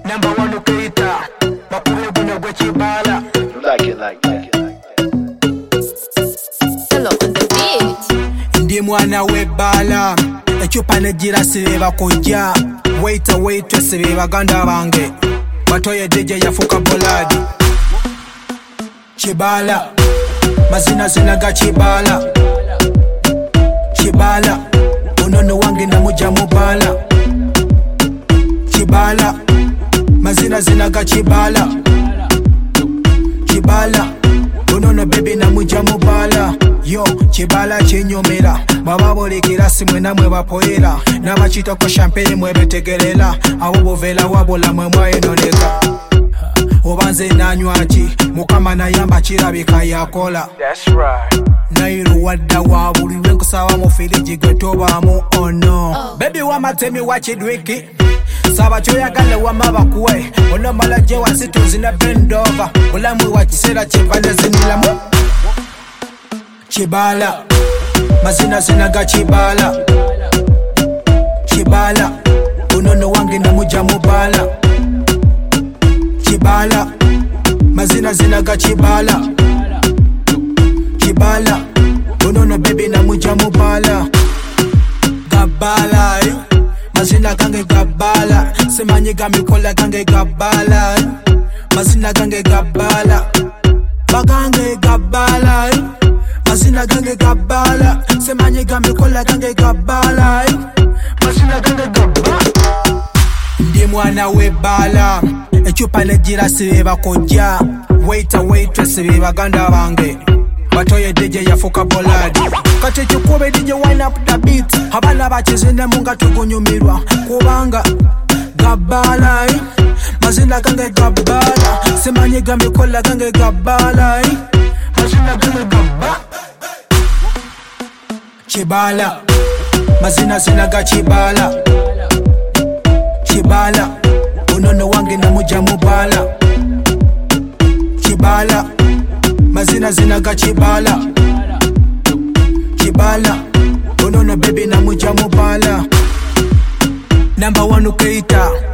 Number one ukita bakube guno gwe kibala. You like it like that. Hello on the beat. Ndi mwana webala echupa negira sireba kujja. Wait sibe baganda bange batoye DJ yafuka boladi. Kibala mazina zinaga kibala. Kibala unono wange namuja mubala. Kibala mazina zinaga kibala. Kibala unono baby namuja mubala. Yo kibala kinyomera bababolekera simwe namwe bapoera n'abakita ko champagne mwe betegerera abo bovela wabola mwe mwayenoleka obanze nanywaki mukama nayamba kirabika yakola. That's right. Nairu wadda wabulirwe nkusaba mu firiji gwe tobaamu ono. Baby wamatemi wakidwiki saba kyoyagala wama bakuwe onomala gye wansi tuzina bendova bulamu wa kiseera kivane zinilamu. Kibala mazina zinaga kibala. Kibala unono wange namuja mubala. Kibala mazina zinaga kibala. Kibala unono baby namuja mubala. Gabala mazina gange gabala. Semanyi gamikola gange gabala. Mazina gange gabala. Bagange gabala. Mazina gange gabala. Semanyi gamikola gange gabala. Mazina gange gabala. Ndi mwana webala echupa negira sireba kujja. Wait sibe baganda bange batoye DJ yafuka boladi. Kati chukube DJ wind up the beat. Abana bakizine munga tugunyumirwa kubanga gabala. Mazina gange gabala. Semanyi gamikola gange gabala. Mazina gange gabala. Kibala mazina zinaga kibala. Kibala unono wange namuja mubala. Kibala mazina zinaga kibala. Kibala unono baby namuja mubala. Number one ukita